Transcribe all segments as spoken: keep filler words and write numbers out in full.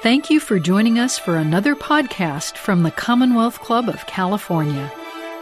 Thank you for joining us for another podcast from the Commonwealth Club of California.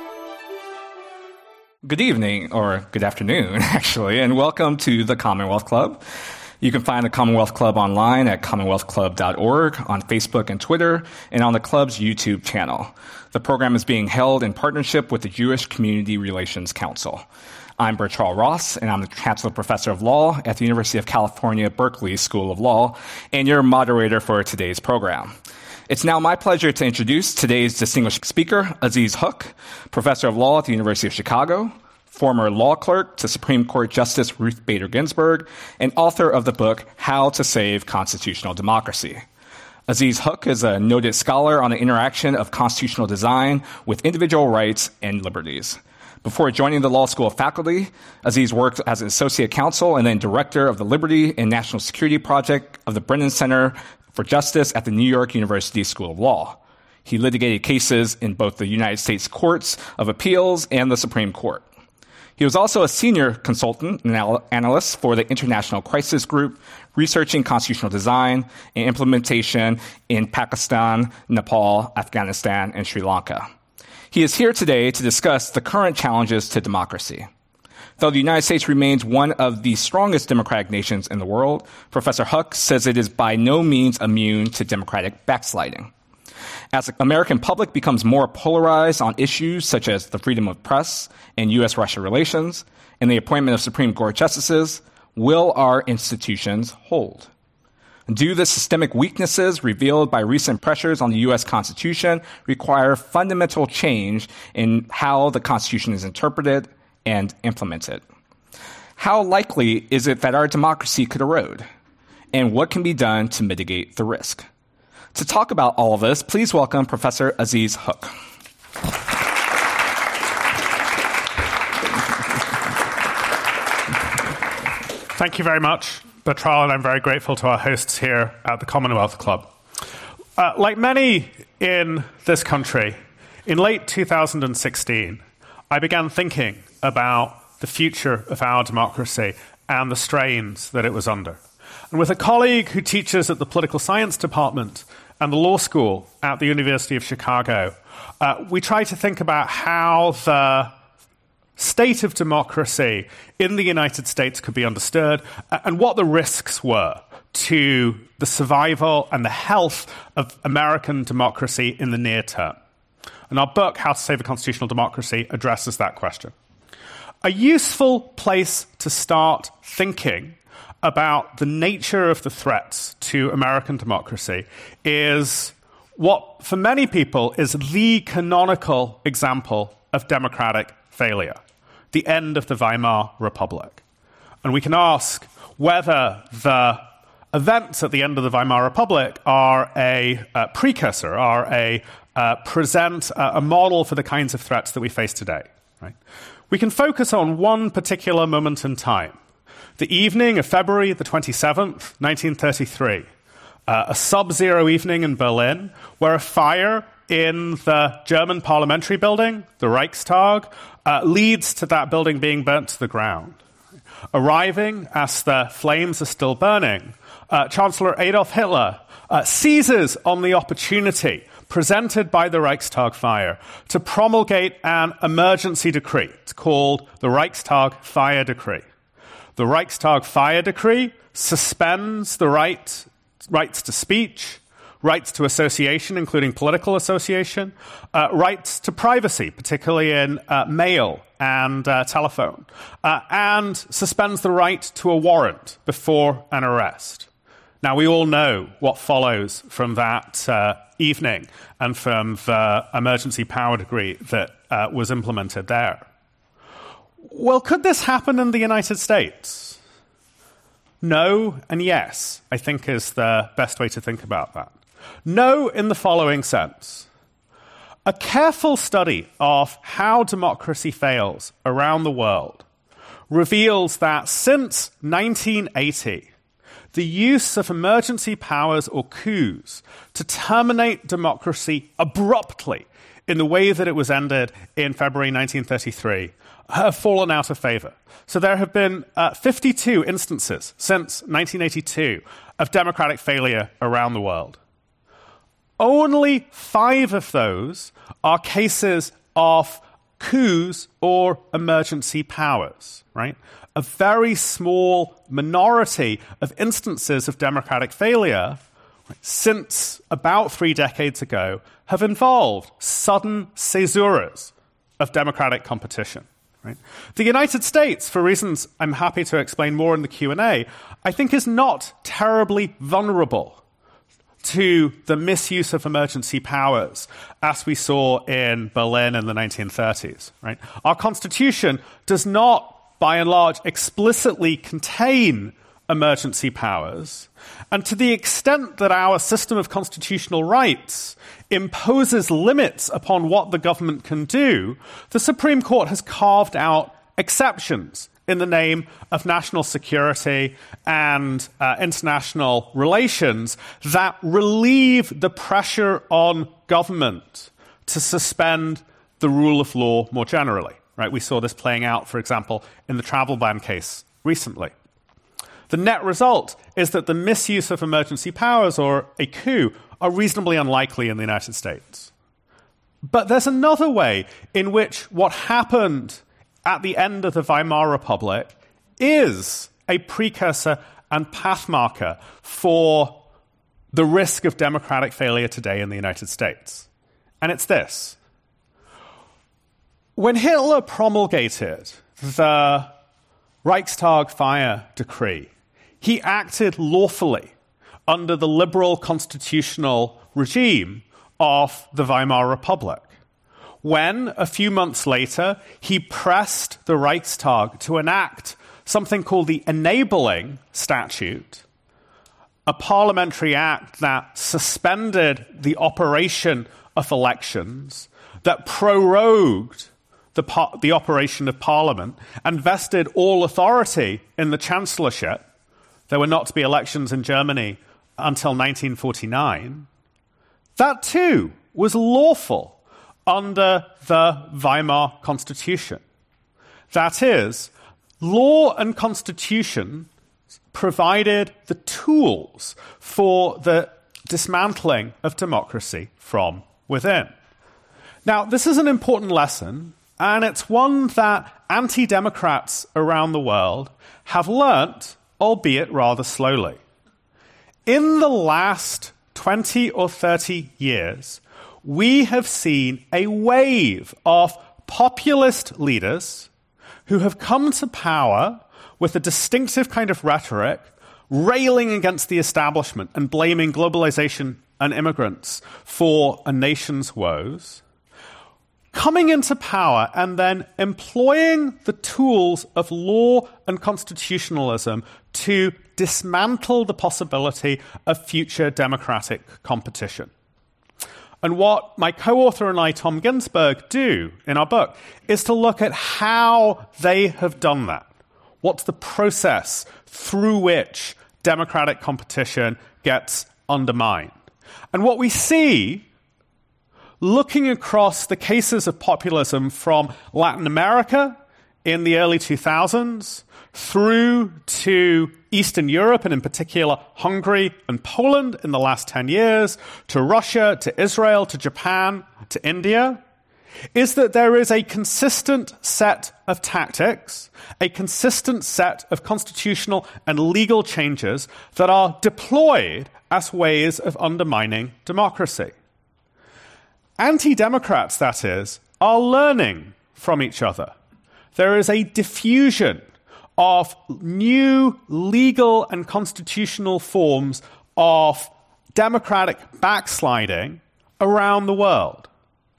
Good evening, or good afternoon, actually, and welcome to the Commonwealth Club. You can find the Commonwealth Club online at commonwealth club dot org, on Facebook and Twitter, and on the club's YouTube channel. The program is being held in partnership with the Jewish Community Relations Council. I'm Bertrand Ross, and I'm the Chancellor Professor of Law at the University of California, Berkeley School of Law, and your moderator for today's program. It's now my pleasure to introduce today's distinguished speaker, Aziz Huq, Professor of Law at the University of Chicago, former law clerk to Supreme Court Justice Ruth Bader Ginsburg, and author of the book, How to Save Constitutional Democracy. Aziz Huq is a noted scholar on the interaction of constitutional design with individual rights and liberties. Before joining the Law School faculty, Aziz worked as an associate counsel and then director of the Liberty and National Security Project of the Brennan Center for Justice at the New York University School of Law. He litigated cases in both the United States Courts of Appeals and the Supreme Court. He was also a senior consultant and analyst for the International Crisis Group, researching constitutional design and implementation in Pakistan, Nepal, Afghanistan, and Sri Lanka. He is here today to discuss the current challenges to democracy. Though the United States remains one of the strongest democratic nations in the world, Professor Huq says it is by no means immune to democratic backsliding. As the American public becomes more polarized on issues such as the freedom of press and U S Russia relations and the appointment of Supreme Court justices, will our institutions hold? Do the systemic weaknesses revealed by recent pressures on the U S Constitution require fundamental change in how the Constitution is interpreted and implemented? How likely is it that our democracy could erode? And what can be done to mitigate the risk? To talk about all of this, please welcome Professor Aziz Huq. Thank you very much, Bertrand, and I'm very grateful to our hosts here at the Commonwealth Club. Uh, like many in this country, in late two thousand sixteen, I began thinking about the future of our democracy and the strains that it was under. And with a colleague who teaches at the Political Science Department and the Law School at the University of Chicago, uh, we try to think about how the state of democracy in the United States could be understood and what the risks were to the survival and the health of American democracy in the near term. And our book, How to Save a Constitutional Democracy, addresses that question. A useful place to start thinking about the nature of the threats to American democracy is what, for many people, is the canonical example of democratic failure, the end of the Weimar Republic. And we can ask whether the events at the end of the Weimar Republic are a uh, precursor, are a uh, present uh, a model for the kinds of threats that we face today. Right? We can focus on one particular moment in time. The evening of February the twenty-seventh, nineteen thirty-three, uh, a sub-zero evening in Berlin, where a fire in the German parliamentary building, the Reichstag, uh, leads to that building being burnt to the ground. Arriving as the flames are still burning, uh, Chancellor Adolf Hitler uh, seizes on the opportunity presented by the Reichstag fire to promulgate an emergency decree. It's called the Reichstag Fire Decree. The Reichstag Fire Decree suspends the right, rights to speech, rights to association, including political association, uh, rights to privacy, particularly in uh, mail and uh, telephone, uh, and suspends the right to a warrant before an arrest. Now, we all know what follows from that uh, evening and from the emergency power decree that uh, was implemented there. Well, could this happen in the United States? No and yes, I think, is the best way to think about that. No in the following sense. A careful study of how democracy fails around the world reveals that since nineteen eighty, the use of emergency powers or coups to terminate democracy abruptly in the way that it was ended in February nineteen thirty-three have fallen out of favor. So there have been uh, fifty-two instances since nineteen eighty-two of democratic failure around the world. only five of those are cases of coups or emergency powers, right? A very small minority of instances of democratic failure since about three decades ago have involved sudden caesuras of democratic competition. Right? The United States, for reasons I'm happy to explain more in the Q and A, I think is not terribly vulnerable to the misuse of emergency powers as we saw in Berlin in the nineteen thirties. Right? Our Constitution does not, by and large, explicitly contain emergency powers, and to the extent that our system of constitutional rights imposes limits upon what the government can do, the Supreme Court has carved out exceptions in the name of national security and uh, international relations that relieve the pressure on government to suspend the rule of law more generally. Right? We saw this playing out, for example, in the travel ban case recently. The net result is that the misuse of emergency powers or a coup are reasonably unlikely in the United States. But there's another way in which what happened at the end of the Weimar Republic is a precursor and path marker for the risk of democratic failure today in the United States. And it's this. When Hitler promulgated the Reichstag fire decree, he acted lawfully under the liberal constitutional regime of the Weimar Republic. When, a few months later, he pressed the Reichstag to enact something called the Enabling Statute, a parliamentary act that suspended the operation of elections, that prorogued the, par- the operation of Parliament, and vested all authority in the Chancellorship. There were not to be elections in Germany until nineteen forty-nine. That, too, was lawful under the Weimar Constitution. That is, law and constitution provided the tools for the dismantling of democracy from within. Now, this is an important lesson, and it's one that anti-democrats around the world have learnt, albeit rather slowly. In the last twenty or thirty years, we have seen a wave of populist leaders who have come to power with a distinctive kind of rhetoric, railing against the establishment and blaming globalization and immigrants for a nation's woes, coming into power and then employing the tools of law and constitutionalism to dismantle the possibility of future democratic competition. And what my co-author and I, Tom Ginsberg, do in our book is to look at how they have done that. What's the process through which democratic competition gets undermined? And what we see, looking across the cases of populism from Latin America in the early two thousands through to Eastern Europe, and in particular Hungary and Poland in the last ten years, to Russia, to Israel, to Japan, to India, is that there is a consistent set of tactics, a consistent set of constitutional and legal changes that are deployed as ways of undermining democracy. Anti-democrats, that is, are learning from each other. There is a diffusion of new legal and constitutional forms of democratic backsliding around the world.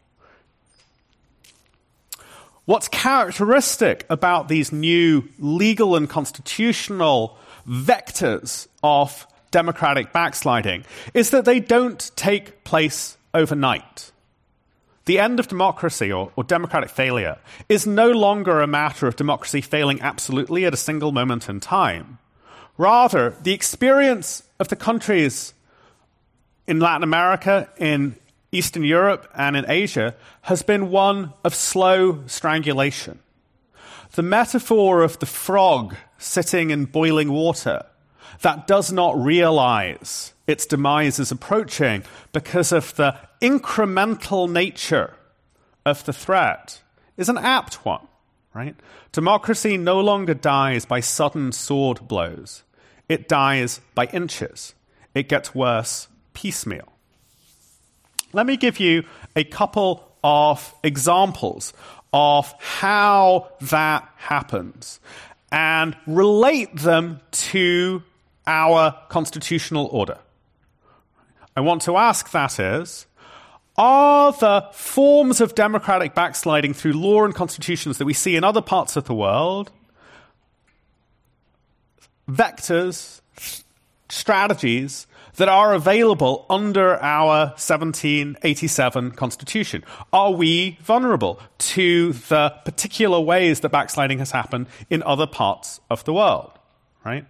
What's characteristic about these new legal and constitutional vectors of democratic backsliding is that they don't take place overnight. The end of democracy, or, or democratic failure, is no longer a matter of democracy failing absolutely at a single moment in time. Rather, the experience of the countries in Latin America, in Eastern Europe, and in Asia has been one of slow strangulation. The metaphor of the frog sitting in boiling water, that does not realize its demise is approaching because of the incremental nature of the threat is an apt one, right? Democracy no longer dies by sudden sword blows. It dies by inches. It gets worse piecemeal. Let me give you a couple of examples of how that happens and relate them to our constitutional order. I want to ask, that is, are the forms of democratic backsliding through law and constitutions that we see in other parts of the world vectors, strategies that are available under our seventeen eighty-seven Constitution? Are we vulnerable to the particular ways that backsliding has happened in other parts of the world, right?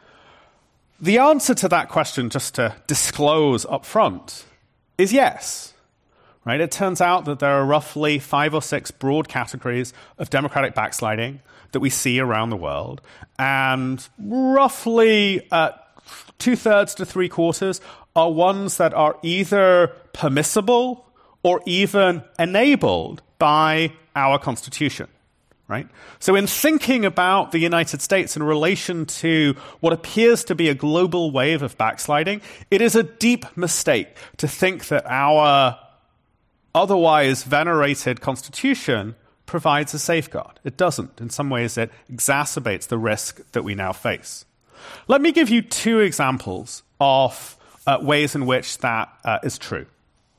The answer to that question, just to disclose up front, is yes. Right? It turns out that there are roughly five or six broad categories of democratic backsliding that we see around the world, and roughly uh, two-thirds to three-quarters are ones that are either permissible or even enabled by our Constitution. Right? So in thinking about the United States in relation to what appears to be a global wave of backsliding, it is a deep mistake to think that our otherwise venerated Constitution provides a safeguard. It doesn't. In some ways, it exacerbates the risk that we now face. Let me give you two examples of uh, ways in which that uh, is true.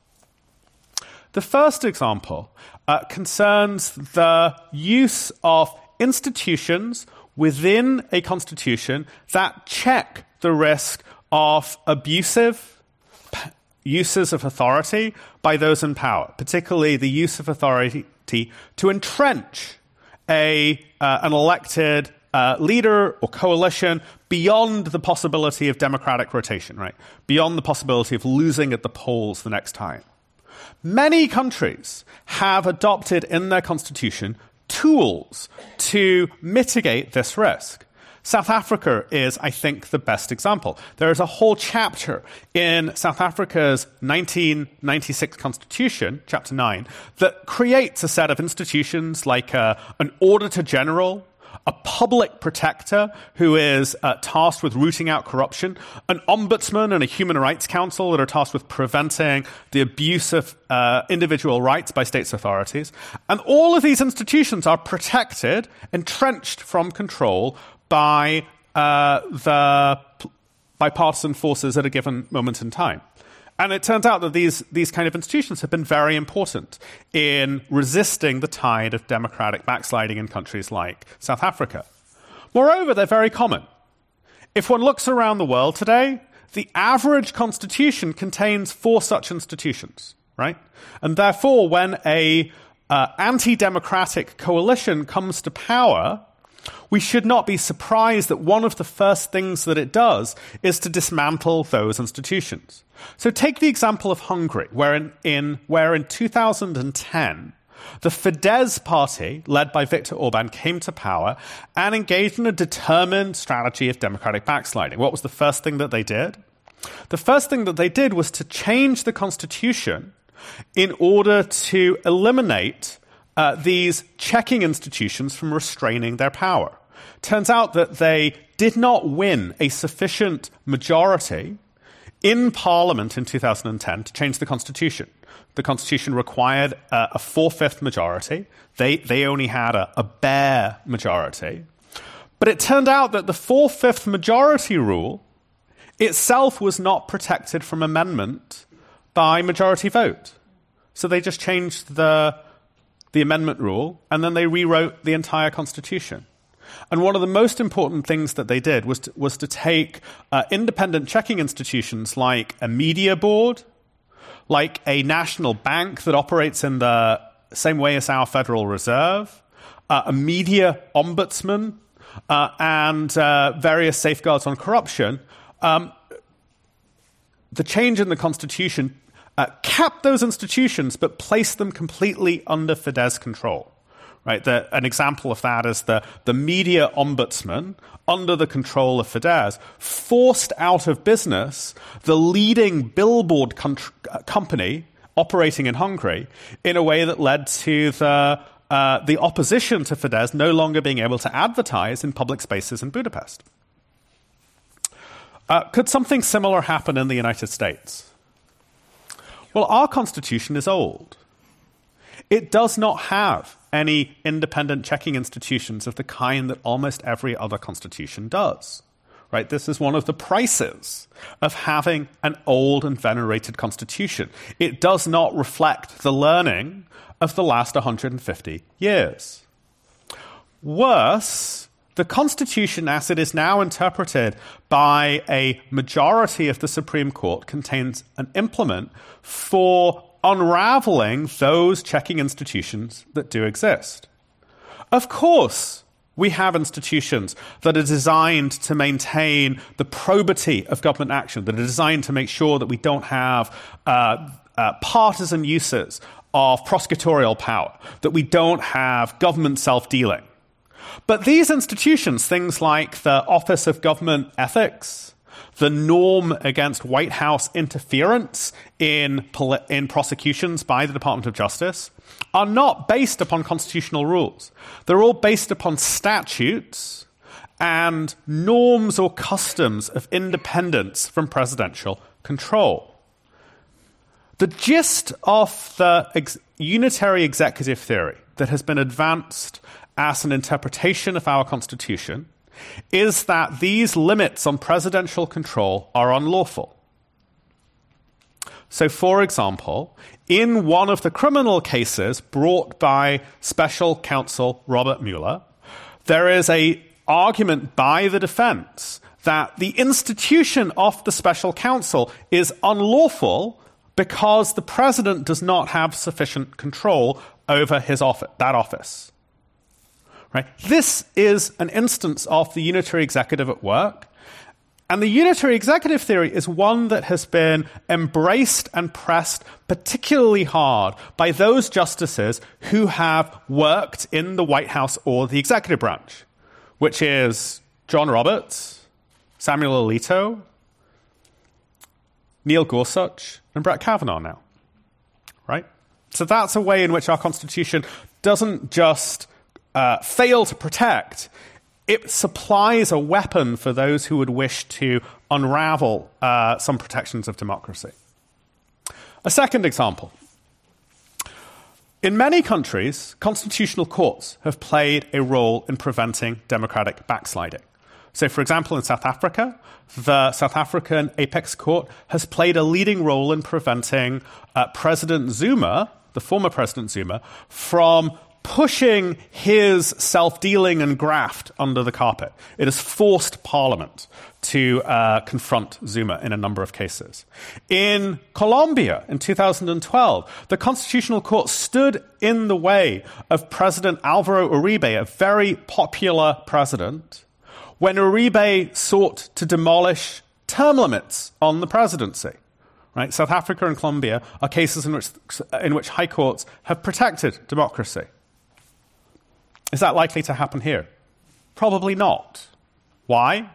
The first example uh, concerns the use of institutions within a constitution that check the risk of abusive p- uses of authority by those in power, particularly the use of authority to entrench a uh, an elected uh, leader or coalition beyond the possibility of democratic rotation, right? Beyond the possibility of losing at the polls the next time. Many countries have adopted in their constitution tools to mitigate this risk. South Africa is, I think, the best example. There is a whole chapter in South Africa's nineteen ninety-six Constitution, Chapter nine, that creates a set of institutions like uh, an Auditor General, a public protector who is uh, tasked with rooting out corruption, an ombudsman and a human rights council that are tasked with preventing the abuse of uh, individual rights by states' authorities. And all of these institutions are protected, entrenched from control by uh, the bipartisan forces at a given moment in time. And it turns out that these, these kind of institutions have been very important in resisting the tide of democratic backsliding in countries like South Africa. Moreover, they're very common. If one looks around the world today, the average constitution contains four such institutions, right? And therefore, when a uh, anti-democratic coalition comes to power, we should not be surprised that one of the first things that it does is to dismantle those institutions. So take the example of Hungary, where in, in, where in two thousand ten, the Fidesz party, led by Viktor Orban, came to power and engaged in a determined strategy of democratic backsliding. What was the first thing that they did? The first thing that they did was to change the constitution in order to eliminate Uh, these checking institutions from restraining their power. Turns out that they did not win a sufficient majority in Parliament in two thousand ten to change the Constitution. The Constitution required uh, a four-fifth majority. They, they only had a, a bare majority. But it turned out that the four-fifth majority rule itself was not protected from amendment by majority vote. So they just changed the the amendment rule, and then they rewrote the entire Constitution. And one of the most important things that they did was to, was to take uh, independent checking institutions like a media board, like a national bank that operates in the same way as our Federal Reserve, uh, a media ombudsman, uh, and uh, various safeguards on corruption. Um, the change in the Constitution Uh, kept those institutions, but placed them completely under Fidesz control. Right? The, an example of that is the, the media ombudsman, under the control of Fidesz, forced out of business the leading billboard con- company operating in Hungary in a way that led to the, uh, the opposition to Fidesz no longer being able to advertise in public spaces in Budapest. Uh, could something similar happen in the United States? Well, our Constitution is old. It does not have any independent checking institutions of the kind that almost every other constitution does. Right? This is one of the prices of having an old and venerated constitution. It does not reflect the learning of the last one hundred fifty years. Worse, the Constitution as it is now interpreted by a majority of the Supreme Court contains an implement for unraveling those checking institutions that do exist. Of course, we have institutions that are designed to maintain the probity of government action, that are designed to make sure that we don't have uh, uh, partisan uses of prosecutorial power, that we don't have government self-dealing. But these institutions, things like the Office of Government Ethics, the norm against White House interference in, poli- in prosecutions by the Department of Justice, are not based upon constitutional rules. They're all based upon statutes and norms or customs of independence from presidential control. The gist of the ex- unitary executive theory that has been advanced as an interpretation of our Constitution is that these limits on presidential control are unlawful. So, for example, in one of the criminal cases brought by special counsel Robert Mueller, there is an argument by the defense that the institution of the special counsel is unlawful because the president does not have sufficient control over his office, that office. Right? This is an instance of the unitary executive at work. And the unitary executive theory is one that has been embraced and pressed particularly hard by those justices who have worked in the White House or the executive branch, which is John Roberts, Samuel Alito, Neil Gorsuch, and Brett Kavanaugh now. Right? So that's a way in which our Constitution doesn't just Uh, fail to protect, it supplies a weapon for those who would wish to unravel uh, some protections of democracy. A second example. In many countries, constitutional courts have played a role in preventing democratic backsliding. So, for example, in South Africa, the South African Apex Court has played a leading role in preventing uh, President Zuma, the former President Zuma, from pushing his self-dealing and graft under the carpet. It has forced Parliament to uh, confront Zuma in a number of cases. In Colombia, in two thousand twelve, the Constitutional Court stood in the way of President Alvaro Uribe, a very popular president, when Uribe sought to demolish term limits on the presidency. Right? South Africa and Colombia are cases in which, in which high courts have protected democracy. Is that likely to happen here? Probably not. Why?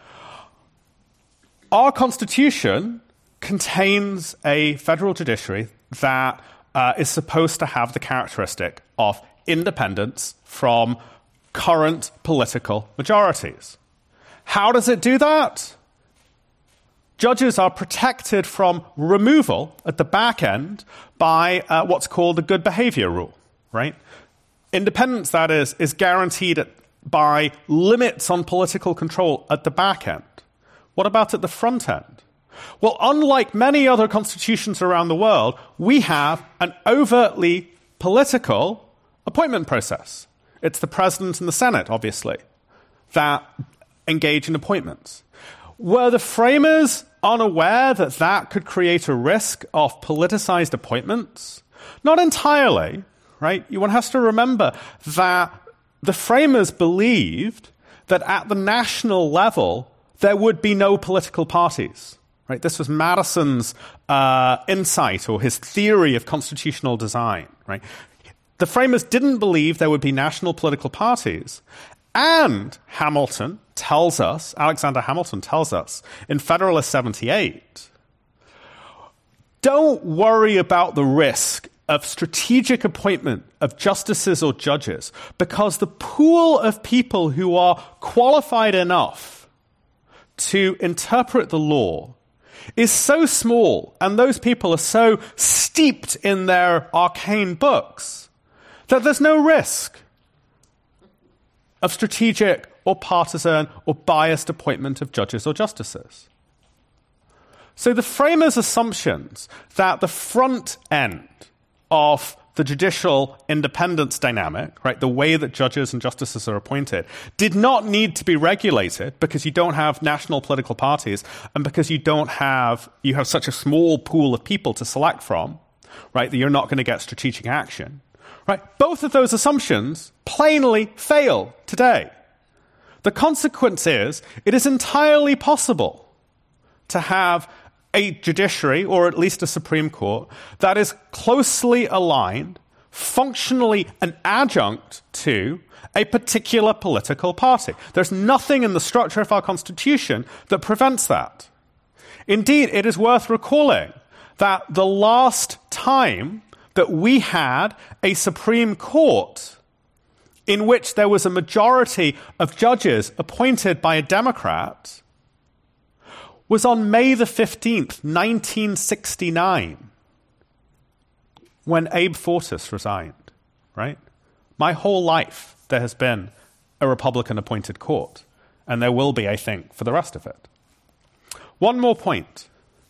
Our Constitution contains a federal judiciary that uh, is supposed to have the characteristic of independence from current political majorities. How does it do that? Judges are protected from removal at the back end by uh, what's called the good behavior rule, right? Independence, that is, is guaranteed at, by limits on political control at the back end. What about at the front end? Well, unlike many other constitutions around the world, we have an overtly political appointment process. It's the president and the Senate, obviously, that engage in appointments. Were the framers unaware that that could create a risk of politicized appointments? Not entirely. Right? One has to remember that the framers believed that at the national level, there would be no political parties. Right? This was Madison's uh, insight or his theory of constitutional design. Right? the framers didn't believe there would be national political parties. And Hamilton tells us, Alexander Hamilton tells us, in Federalist seventy-eight, don't worry about the risk of strategic appointment of justices or judges, because the pool of people who are qualified enough to interpret the law is so small, and those people are so steeped in their arcane books, that there's no risk of strategic or partisan or biased appointment of judges or justices. So the framers' assumptions that the front end of the judicial independence dynamic, right, the way that judges and justices are appointed, did not need to be regulated because you don't have national political parties and because you don't have, you have such a small pool of people to select from, right, that you're not going to get strategic action. Right? Both of those assumptions plainly fail today. The consequence is it is entirely possible to have a judiciary, or at least a Supreme Court, that is closely aligned, functionally an adjunct to a particular political party. There's nothing in the structure of our Constitution that prevents that. Indeed, it is worth recalling that the last time that we had a Supreme Court in which there was a majority of judges appointed by a Democrat was on May the fifteenth, nineteen sixty-nine, when Abe Fortas resigned, right? My whole life there has been a Republican-appointed court, and there will be, I think, for the rest of it. One more point.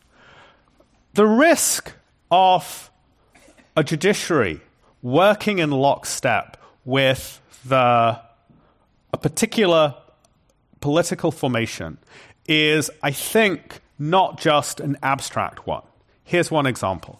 The risk of a judiciary working in lockstep with the, a particular political formation is, I think, not just an abstract one. Here's one example.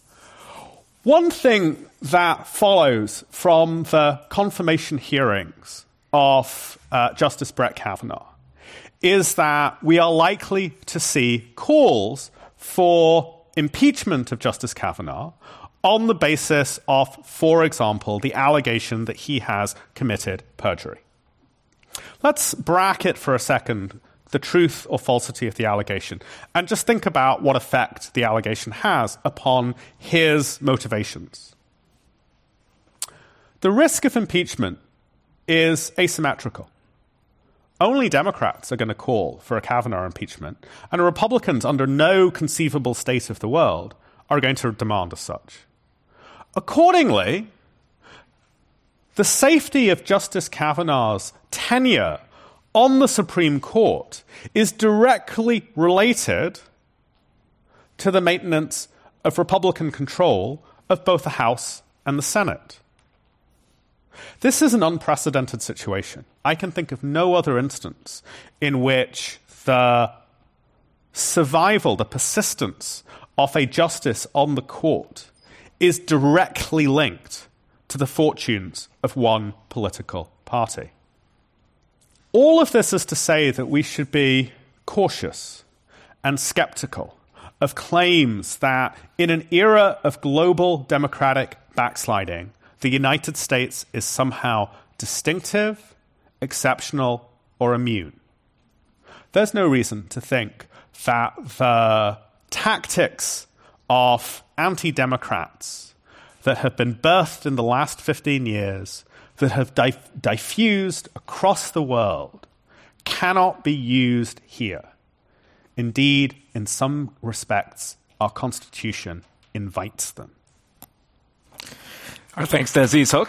One thing that follows from the confirmation hearings of uh, Justice Brett Kavanaugh is that we are likely to see calls for impeachment of Justice Kavanaugh on the basis of, for example, the allegation that he has committed perjury. Let's bracket for a second the truth or falsity of the allegation and just think about what effect the allegation has upon his motivations. The risk of impeachment is asymmetrical. Only Democrats are going to call for a Kavanaugh impeachment, and Republicans, under no conceivable state of the world, are going to demand as such. Accordingly, the safety of Justice Kavanaugh's tenure on the Supreme Court is directly related to the maintenance of Republican control of both the House and the Senate. This is an unprecedented situation. I can think of no other instance in which the survival, the persistence of a justice on the court is directly linked to the fortunes of one political party. All of this is to say that we should be cautious and skeptical of claims that in an era of global democratic backsliding, the United States is somehow distinctive, exceptional, or immune. There's no reason to think that the tactics of anti-democrats that have been birthed in the last fifteen years, that have dif- diffused across the world, cannot be used here. Indeed, in some respects, our Constitution invites them. Our thanks to Aziz Hook.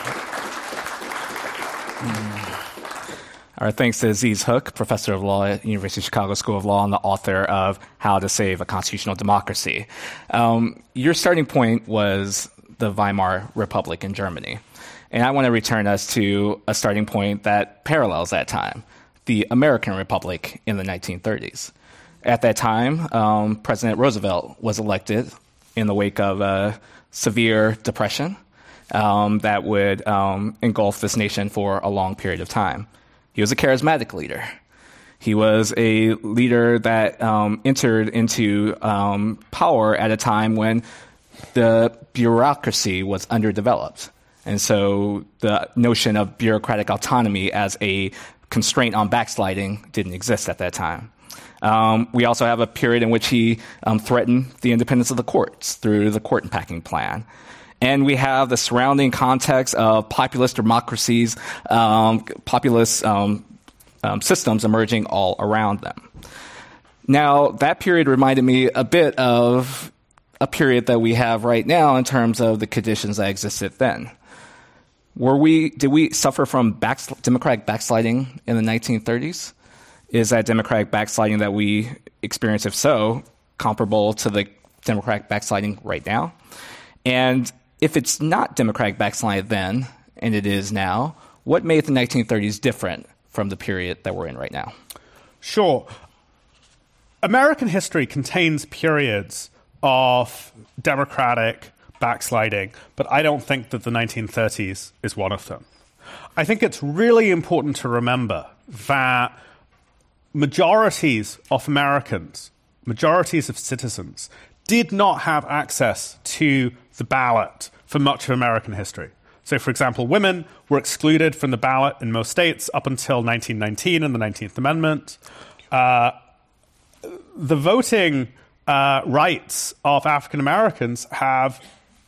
Our thanks to Aziz Hook, professor of law at University of Chicago School of Law and the author of How to Save a Constitutional Democracy. Um, your starting point was the Weimar Republic in Germany. And I want to return us to a starting point that parallels that time, the American Republic in the nineteen thirties. At that time, um, President Roosevelt was elected in the wake of a severe depression um, that would um, engulf this nation for a long period of time. He was a charismatic leader. He was a leader that um, entered into um, power at a time when the bureaucracy was underdeveloped. And so the notion of bureaucratic autonomy as a constraint on backsliding didn't exist at that time. Um, we also have a period in which he um, threatened the independence of the courts through the court unpacking plan. And we have the surrounding context of populist democracies, um, populist um, um, systems emerging all around them. Now, that period reminded me a bit of a period that we have right now in terms of the conditions that existed then. Were we, did we suffer from backsl- democratic backsliding in the nineteen thirties? Is that democratic backsliding that we experience, if so, comparable to the democratic backsliding right now? And if it's not democratic backsliding then, and it is now, what made the nineteen thirties different from the period that we're in right now? Sure. American history contains periods of democratic backsliding, but I don't think that the nineteen thirties is one of them. I think it's really important to remember that majorities of Americans, majorities of citizens, did not have access to the ballot for much of American history. So, for example, women were excluded from the ballot in most states up until nineteen nineteen and the nineteenth Amendment. Uh, the voting uh, rights of African Americans have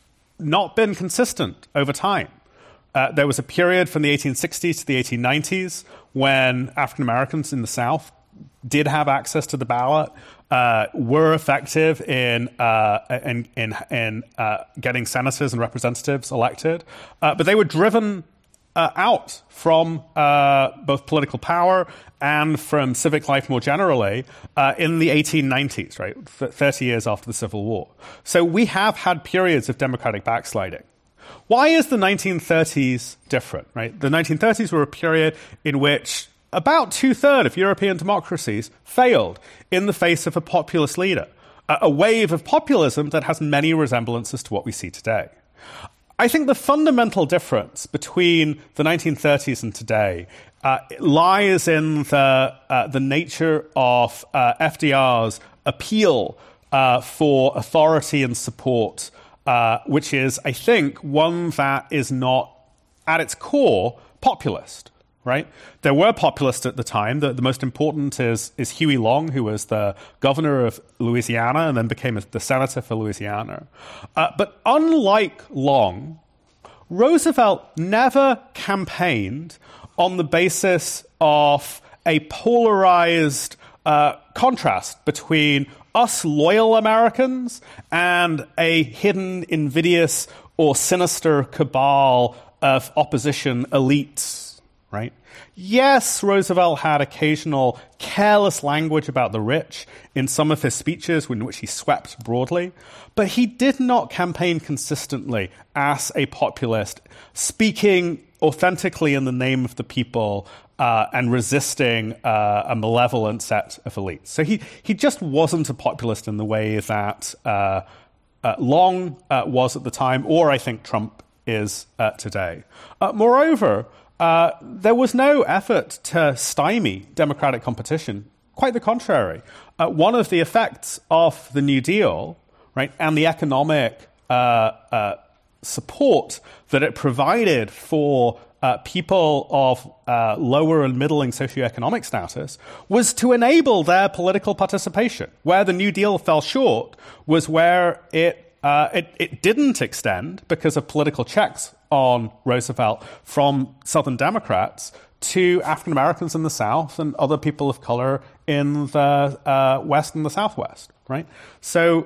not been consistent over time. Uh, there was a period from the eighteen sixties to the eighteen nineties when African Americans in the South did have access to the ballot, uh, were effective in uh, in in, in uh, getting senators and representatives elected, uh, but they were driven uh, out from uh, both political power and from civic life more generally uh, in the eighteen nineties, right, Th- thirty years after the Civil War. So we have had periods of democratic backsliding. Why is the nineteen thirties different, right? The nineteen thirties were a period in which about two-thirds of European democracies failed in the face of a populist leader, a wave of populism that has many resemblances to what we see today. I think the fundamental difference between the nineteen thirties and today uh, lies in the, uh, the nature of uh, F D R's appeal uh, for authority and support, uh, which is, I think, one that is not, at its core, populist. Right? There were populists at the time. The, the most important is, is Huey Long, who was the governor of Louisiana and then became a, the senator for Louisiana. Uh, but unlike Long, Roosevelt never campaigned on the basis of a polarized uh, contrast between us loyal Americans and a hidden, invidious, or sinister cabal of opposition elites. Right? Yes, Roosevelt had occasional careless language about the rich in some of his speeches in which he swept broadly, but he did not campaign consistently as a populist, speaking authentically in the name of the people uh, and resisting uh, a malevolent set of elites. So he, he just wasn't a populist in the way that uh, uh, Long uh, was at the time, or I think Trump is uh, today. Uh, moreover, Uh, there was no effort to stymie democratic competition. Quite the contrary. Uh, one of the effects of the New Deal, right, and the economic uh, uh, support that it provided for uh, people of uh, lower and middling socioeconomic status was to enable their political participation. Where the New Deal fell short was where it uh, it, it didn't extend because of political checks on Roosevelt from Southern Democrats to African Americans in the South and other people of color in the uh, West and the Southwest, right? So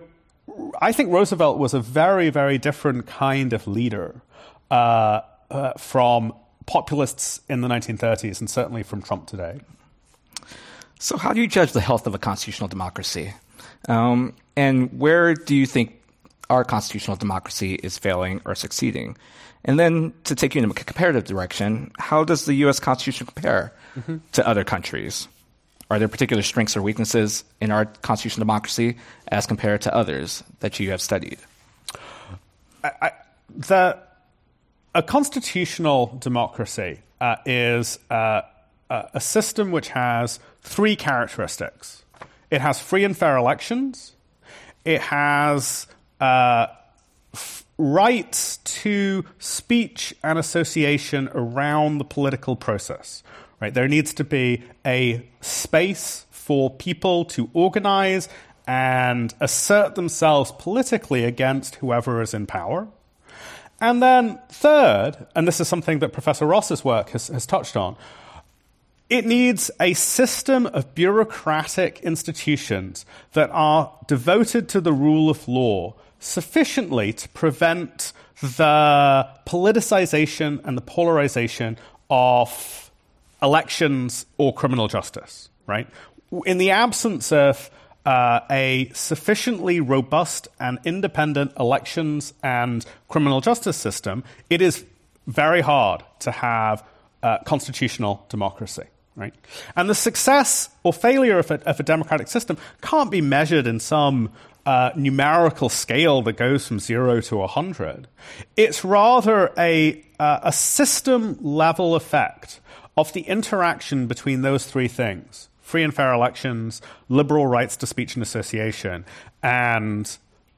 I think Roosevelt was a very, very different kind of leader uh, uh, from populists in the nineteen thirties and certainly from Trump today. So how do you judge the health of a constitutional democracy? Um, and where do you think our constitutional democracy is failing or succeeding? And then to take you in a comparative direction, how does the U S Constitution compare mm-hmm. to other countries? Are there particular strengths or weaknesses in our constitutional democracy as compared to others that you have studied? I, I, the, a constitutional democracy uh, is uh, a system which has three characteristics. It has free and fair elections. It has uh, f- rights to speech and association around the political process. Right? There needs to be a space for people to organize and assert themselves politically against whoever is in power. And then third, and this is something that Professor Ross's work has, has touched on, it needs a system of bureaucratic institutions that are devoted to the rule of law sufficiently to prevent the politicization and the polarization of elections or criminal justice, right? In the absence of uh, a sufficiently robust and independent elections and criminal justice system, it is very hard to have uh, constitutional democracy. Right? And the success or failure of a, of a democratic system can't be measured in some uh, numerical scale that goes from zero to one hundred. It's rather a, uh, a system-level effect of the interaction between those three things: free and fair elections, liberal rights to speech and association, and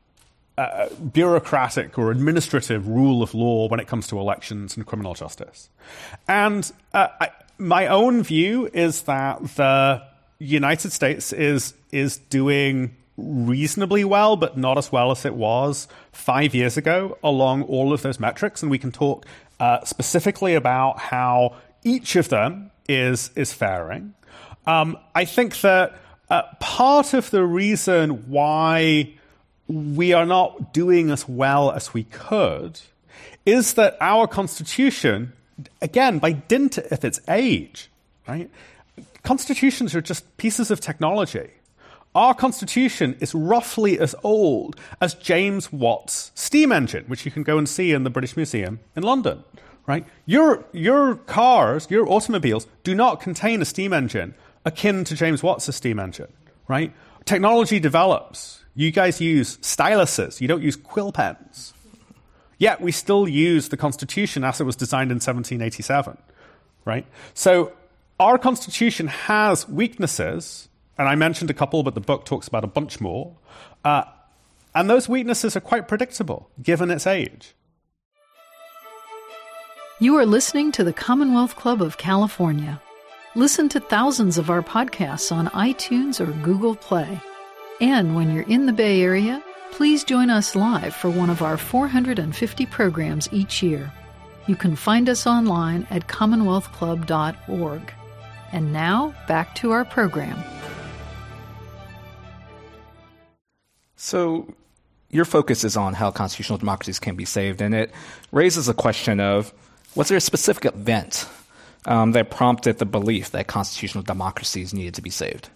uh, bureaucratic or administrative rule of law when it comes to elections and criminal justice. And uh, I, my own view is that the United States is is doing reasonably well, but not as well as it was five years ago along all of those metrics. And we can talk uh, specifically about how each of them is is faring. Um, I think that uh, part of the reason why we are not doing as well as we could is that our Constitution, again, by dint of its age, right? Constitutions are just pieces of technology. Our Constitution is roughly as old as James Watt's steam engine, which you can go and see in the British Museum in London, right? Your, your cars, your automobiles, do not contain a steam engine akin to James Watt's steam engine, right? Technology develops. You guys use styluses. You don't use quill pens. Yet we still use the Constitution as it was designed in seventeen eighty-seven, right? So our Constitution has weaknesses, and I mentioned a couple, but the book talks about a bunch more. Uh, and those weaknesses are quite predictable, given its age. You are listening to the Commonwealth Club of California. Listen to thousands of our podcasts on iTunes or Google Play. And when you're in the Bay Area, please join us live for one of our four hundred fifty programs each year. You can find us online at commonwealth club dot org. And now, back to our program. So, your focus is on how constitutional democracies can be saved, and it raises a question of, was there a specific event um, that prompted the belief that constitutional democracies needed to be saved?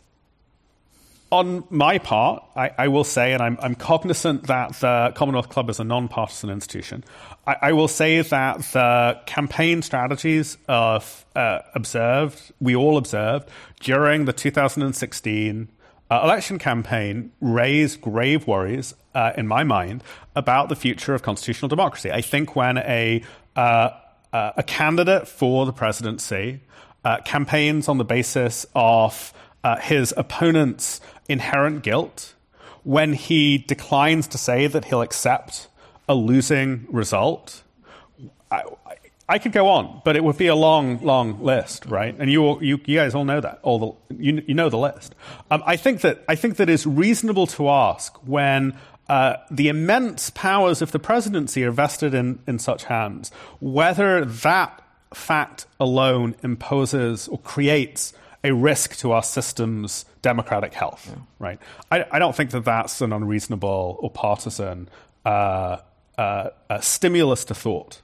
On my part, I, I will say, and I'm, I'm cognizant that the Commonwealth Club is a non-partisan institution, I, I will say that the campaign strategies of, uh, observed, we all observed, during the two thousand sixteen uh, election campaign raised grave worries, uh, in my mind, about the future of constitutional democracy. I think when a, uh, uh, a candidate for the presidency uh, campaigns on the basis of Uh, his opponent's inherent guilt, when he declines to say that he'll accept a losing result, I, I, I could go on, but it would be a long, long list, right? And you, all, you, you guys all know that. All the, you, you know the list. Um, I think that I think that it's reasonable to ask when uh, the immense powers of the presidency are vested in, in such hands, whether that fact alone imposes or creates a risk to our system's democratic health, yeah. right? I, I don't think that that's an unreasonable or partisan uh, uh, uh, stimulus to thought.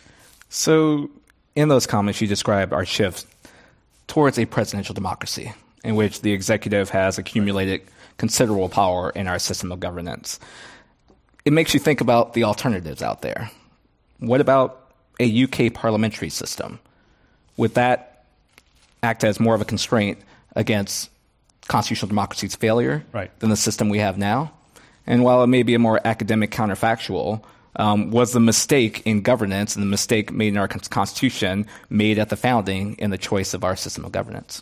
So in those comments, you describe our shift towards a presidential democracy in which the executive has accumulated considerable power in our system of governance. It makes you think about the alternatives out there. What about a U K parliamentary system? Would that act as more of a constraint against constitutional democracy's failure right. than the system we have now? And while it may be a more academic counterfactual, um, was the mistake in governance and the mistake made in our Constitution made at the founding in the choice of our system of governance?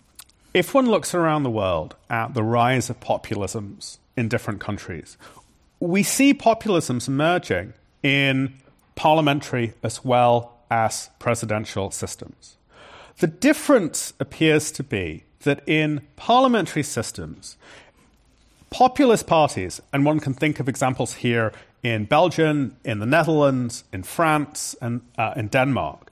If one looks around the world at the rise of populisms in different countries, we see populisms emerging in parliamentary as well as presidential systems. The difference appears to be that in parliamentary systems, populist parties, and one can think of examples here in Belgium, in the Netherlands, in France, and uh, in Denmark,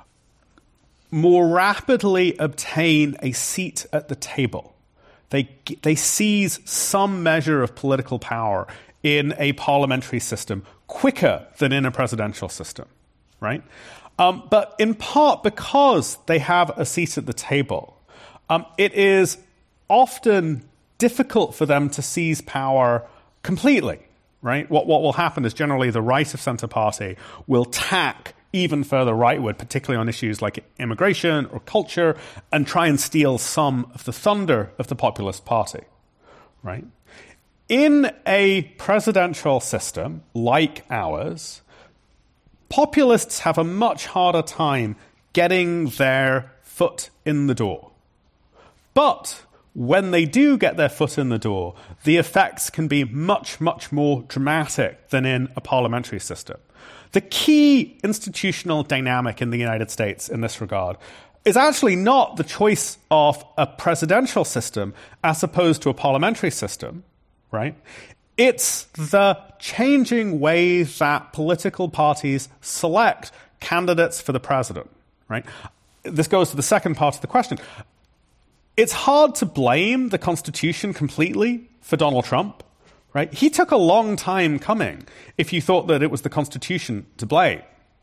more rapidly obtain a seat at the table. They, they seize some measure of political power in a parliamentary system quicker than in a presidential system, right? Um, but in part because they have a seat at the table, um, it is often difficult for them to seize power completely, right? What, what will happen is generally the right of centre party will tack even further rightward, particularly on issues like immigration or culture, and try and steal some of the thunder of the populist party, right? In a presidential system like ours, populists have a much harder time getting their foot in the door. But when they do get their foot in the door, the effects can be much, much more dramatic than in a parliamentary system. The key institutional dynamic in the United States in this regard is actually not the choice of a presidential system as opposed to a parliamentary system, right? It's the changing way that political parties select candidates for the president, right? This goes to the second part of the question. It's hard to blame the Constitution completely for Donald Trump, right? He took a long time coming if you thought that it was the Constitution to blame.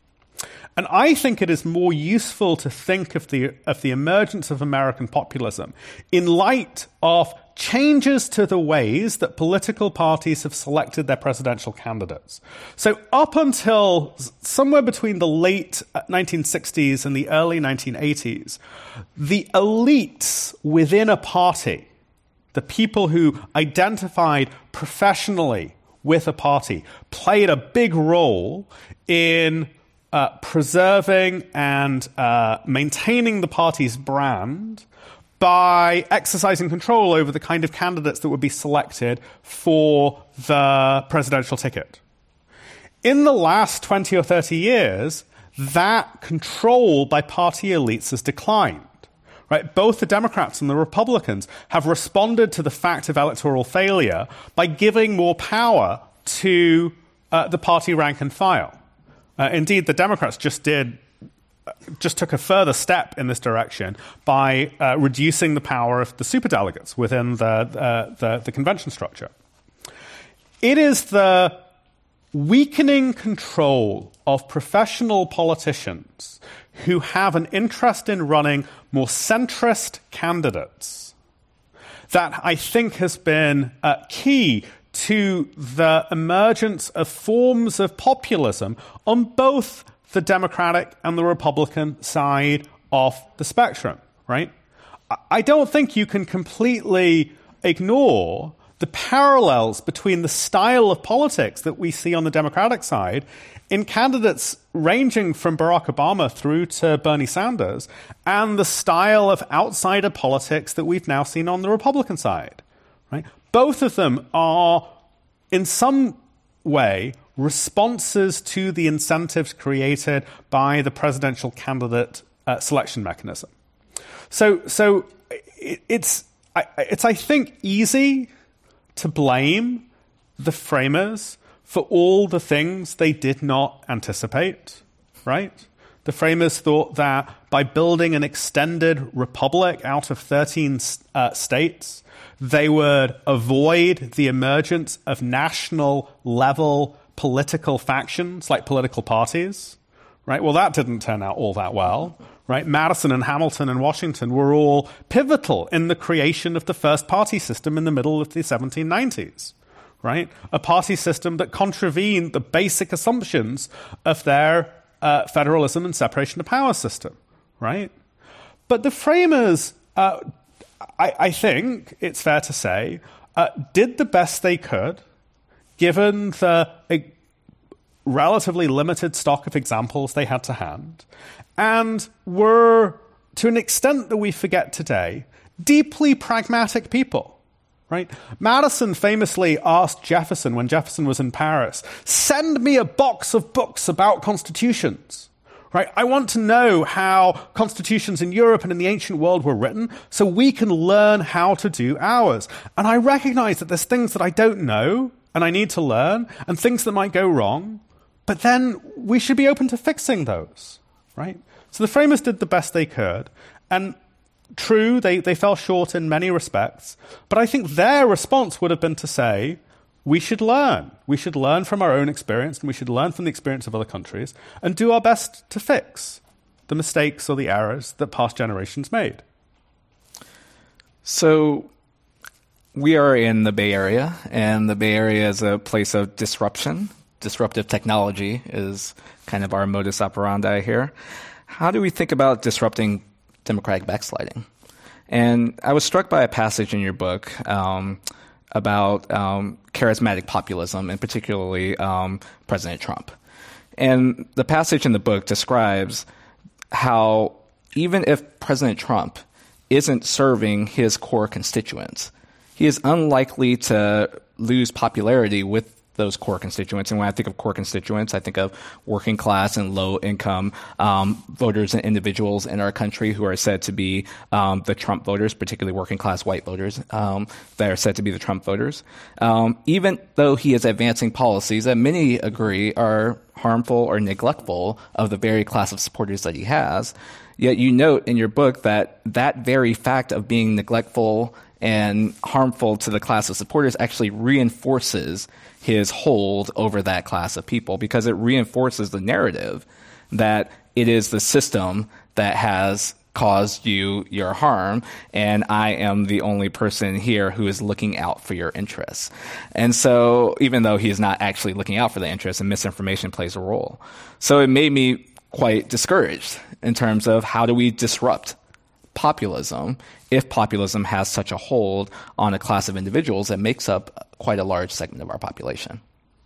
And I think it is more useful to think of the of the emergence of American populism in light of changes to the ways that political parties have selected their presidential candidates. So up until somewhere between the late nineteen sixties and the early nineteen eighties, the elites within a party, the people who identified professionally with a party, played a big role in uh, preserving and uh, maintaining the party's brand by exercising control over the kind of candidates that would be selected for the presidential ticket. In the last twenty or thirty years, that control by party elites has declined. Right? Both the Democrats and the Republicans have responded to the fact of electoral failure by giving more power to uh, the party rank and file. Uh, indeed, the Democrats just did just took a further step in this direction by uh, reducing the power of the superdelegates within the, uh, the the convention structure. It is the weakening control of professional politicians who have an interest in running more centrist candidates that I think has been uh, key to the emergence of forms of populism on both the Democratic and the Republican side of the spectrum, right? I don't think you can completely ignore the parallels between the style of politics that we see on the Democratic side in candidates ranging from Barack Obama through to Bernie Sanders and the style of outsider politics that we've now seen on the Republican side, right? Both of them are, in some way, responses to the incentives created by the presidential candidate uh, selection mechanism. So, so it, it's, I, it's, I think, easy to blame the framers for all the things they did not anticipate, right? The framers thought that by building an extended republic out of thirteen uh, states, they would avoid the emergence of national-level political factions like political parties, right? Well, that didn't turn out all that well, right? Madison and Hamilton and Washington were all pivotal in the creation of the first party system in the middle of the seventeen nineties, right? A party system that contravened the basic assumptions of their uh, federalism and separation of powers system, right? But the framers, uh, I, I think it's fair to say, uh, did the best they could given the a, relatively limited stock of examples they had to hand, and were, to an extent that we forget today, deeply pragmatic people. right? Madison famously asked Jefferson, when Jefferson was in Paris, send me a box of books about constitutions, right? I want to know how constitutions in Europe and in the ancient world were written so we can learn how to do ours. And I recognize that there's things that I don't know and I need to learn and things that might go wrong, but then we should be open to fixing those, right? So the framers did the best they could, and true, they, they fell short in many respects, but I think their response would have been to say, we should learn. We should learn from our own experience, and we should learn from the experience of other countries, and do our best to fix the mistakes or the errors that past generations made. So we are in the Bay Area, and the Bay Area is a place of disruption. Disruptive technology is kind of our modus operandi here. How do we think about disrupting democratic backsliding? And I was struck by a passage in your book um, about um, charismatic populism, and particularly um, President Trump. And the passage in the book describes how even if President Trump isn't serving his core constituents, he is unlikely to lose popularity with those core constituents. And when I think of core constituents, I think of working class and low income um, voters and individuals in our country who are said to be um, the Trump voters, particularly working class white voters um, that are said to be the Trump voters. Um, even though he is advancing policies that many agree are harmful or neglectful of the very class of supporters that he has, yet you note in your book that that very fact of being neglectful and harmful to the class of supporters actually reinforces his hold over that class of people, because it reinforces the narrative that it is the system that has caused you your harm, and I am the only person here who is looking out for your interests. And so even though he is not actually looking out for the interests, and misinformation plays a role. So it made me quite discouraged in terms of how do we disrupt populism if populism has such a hold on a class of individuals that makes up quite a large segment of our population.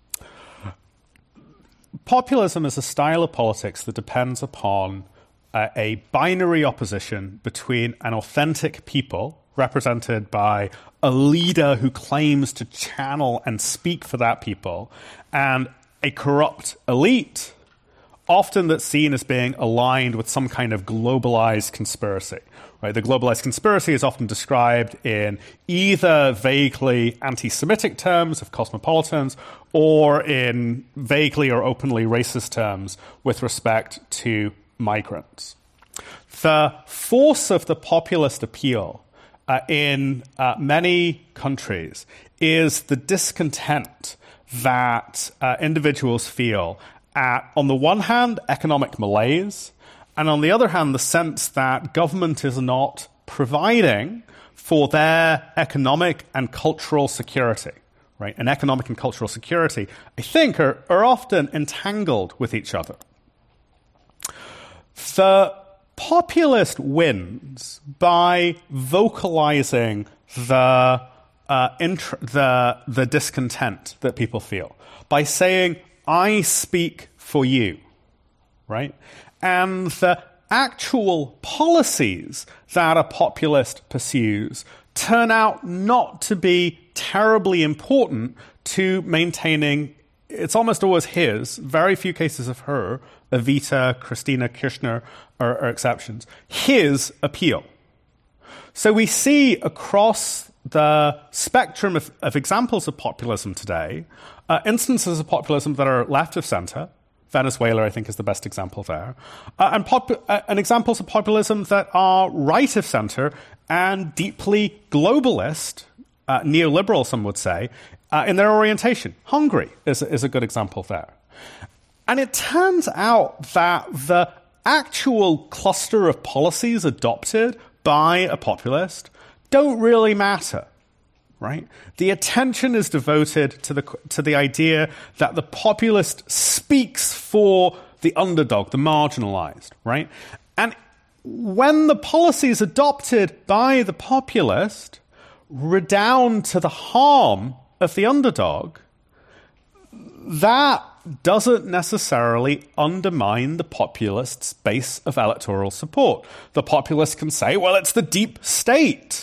Populism is a style of politics that depends upon uh, a binary opposition between an authentic people, represented by a leader who claims to channel and speak for that people, and a corrupt elite, often that's seen as being aligned with some kind of globalized conspiracy. Right? The globalized conspiracy is often described in either vaguely anti-Semitic terms of cosmopolitans or in vaguely or openly racist terms with respect to migrants. The force of the populist appeal uh, in uh, many countries is the discontent that uh, individuals feel at, on the one hand, economic malaise, and on the other hand, the sense that government is not providing for their economic and cultural security, right? And economic and cultural security, I think, are, are often entangled with each other. The populist wins by vocalizing the, uh, int- the, the discontent that people feel, by saying, I speak for you, right? And the actual policies that a populist pursues turn out not to be terribly important to maintaining, it's almost always his, very few cases of her, Evita, Christina Kirchner are, are exceptions, his appeal. So we see across the spectrum of, of examples of populism today, uh, instances of populism that are left of center. Venezuela, I think, is the best example there. Uh, and, pop- uh, and examples of populism that are right of center and deeply globalist, uh, neoliberal, some would say, uh, in their orientation. Hungary is, is a good example there. And it turns out that the actual cluster of policies adopted by a populist don't really matter. Right? The attention is devoted to the to the idea that the populist speaks for the underdog, the marginalized, right? And when the policies adopted by the populist redound to the harm of the underdog, that doesn't necessarily undermine the populist's base of electoral support. The populists can say, well, it's the deep state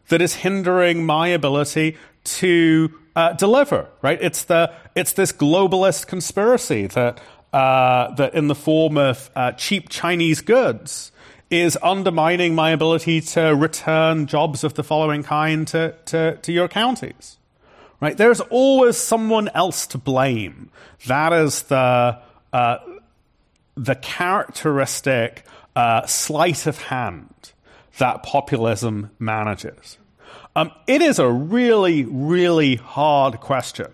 that is hindering my ability to uh, deliver, right? It's the it's this globalist conspiracy that uh, that in the form of uh, cheap Chinese goods is undermining my ability to return jobs of the following kind to, to, to your counties, right? There's always someone else to blame. That is the uh, the characteristic uh, sleight of hand that populism manages. Um, it is a really, really hard question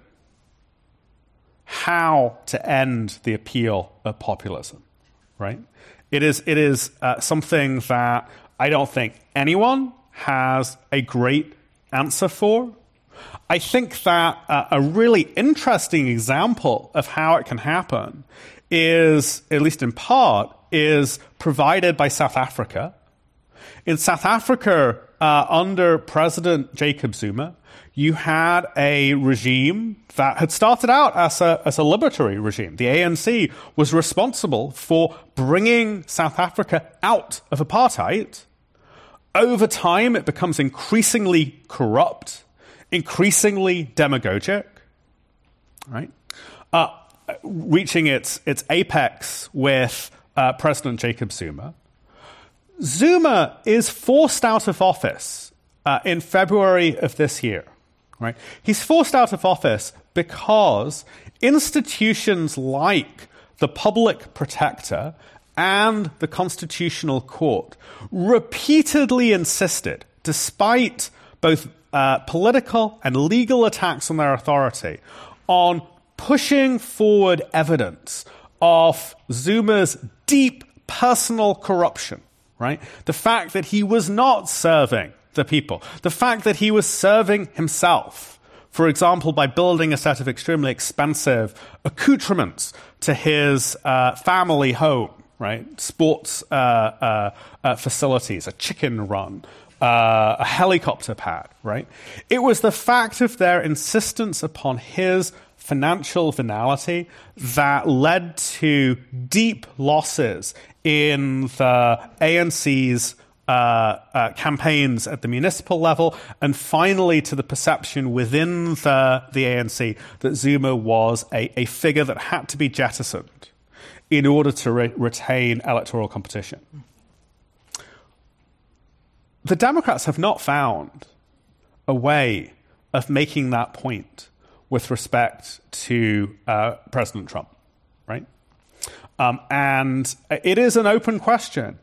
how to end the appeal of populism, right? It is, it is uh, something that I don't think anyone has a great answer for. I think that uh, a really interesting example of how it can happen is, at least in part, is provided by South Africa. In South Africa, uh, under President Jacob Zuma, you had a regime that had started out as a, as a liberatory regime. The A N C was responsible for bringing South Africa out of apartheid. Over time, it becomes increasingly corrupt, increasingly demagogic, right? Uh, reaching its, its apex with uh, President Jacob Zuma. Zuma is forced out of office uh, in February of this year. Right? He's forced out of office because institutions like the Public Protector and the Constitutional Court repeatedly insisted, despite both uh, political and legal attacks on their authority, on pushing forward evidence of Zuma's deep personal corruption. Right? The fact that he was not serving the people, the fact that he was serving himself, for example, by building a set of extremely expensive accoutrements to his uh, family home, right? Sports uh, uh, uh, facilities, a chicken run, uh, a helicopter pad, right? It was the fact of their insistence upon his financial venality that led to deep losses in the A N C's uh, uh, campaigns at the municipal level, and finally to the perception within the, the A N C that Zuma was a, a figure that had to be jettisoned in order to re- retain electoral competition. The Democrats have not found a way of making that point with respect to uh, President Trump, right? Um, and it is an open question